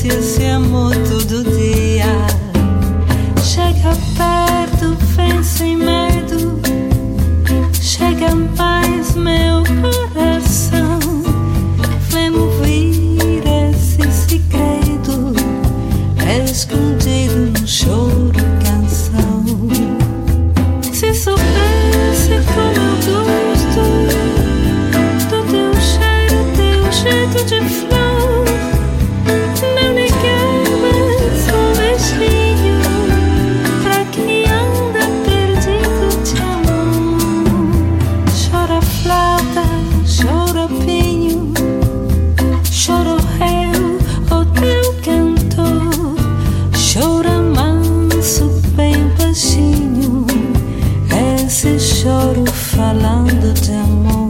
se esse amor todo dia. Chega perto, vem sem medo. Chega mais meu coração. Vem ouvir esse segredo escondido no choro, canção. Se soubesse como eu gosto do teu cheiro, teu jeito de flor, não negavas um beijinho pra quem anda perdido de amor. Chora flauta, chora pinho, chora o réu, o teu cantor. Chora manso, bem baixinho, esse choro falando de amor.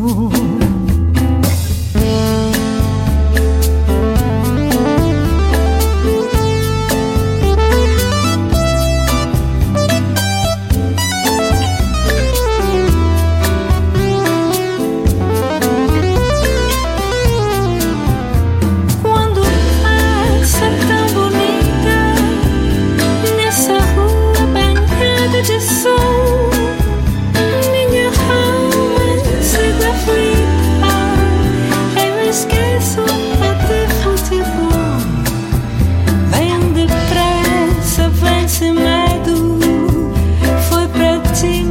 Quando passa tão bonita nessa rua bancada de sol, minha alma chega aflita. Eu esqueço até futebol. Vem depressa, vem sem medo. Foi pra ti